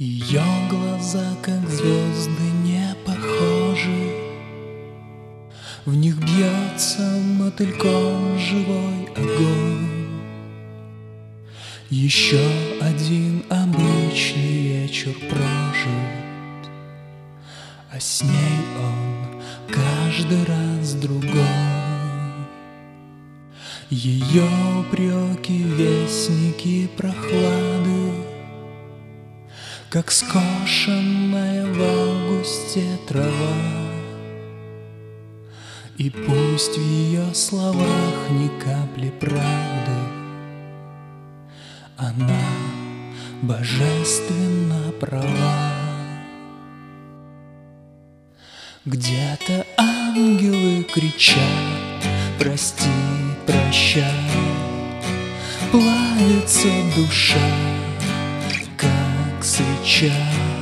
Ее глаза, как звезды, не похожи. В них бьется мотыльком живой огонь. Еще один обычный вечер прожит, а с ней он каждый раз другой. Ее упреки, вестники прохлады, как скошенная в августе трава. И пусть в ее словах ни капли правды, она божественно права. Где-то ангелы кричат: прости, прощай. Плавится душа, как свеча,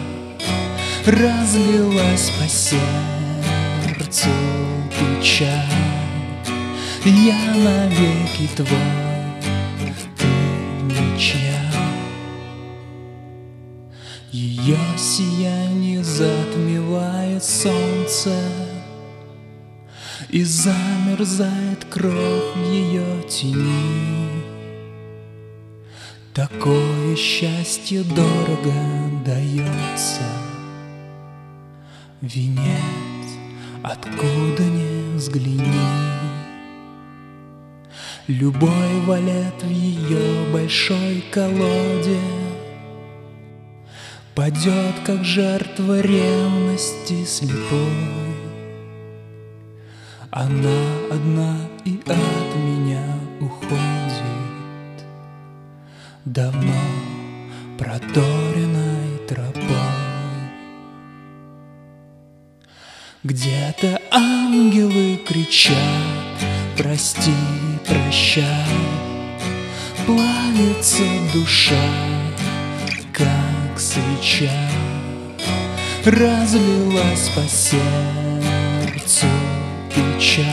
разлилась по сердцу печаль. Я навеки твой, ты ничья. Ее сияние затмевает солнце, и замерзает кровь в ее тени. Такое счастье дорого дается, венец откуда ни взгляни. Любой валет в ее большой колоде падет, как жертва ревности слепой. Она одна и от меня уходит, давно проторенной тропой. Где-то ангелы кричат: прости, прощай. Плавится душа, как свеча, разлилась по сердцу печаль.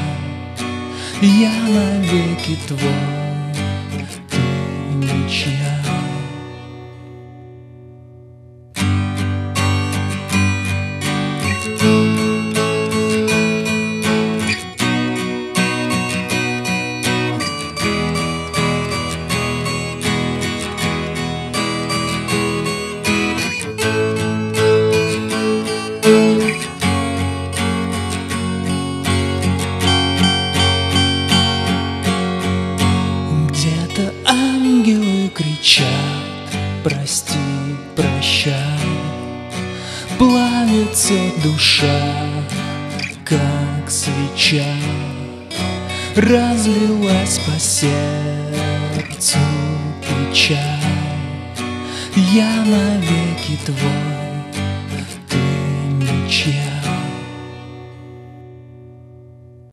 Я навеки твой, ты ничья. Ангелы кричат: прости, прощай. Плавится душа, как свеча, разлилась по сердцу печаль. Я навеки твой,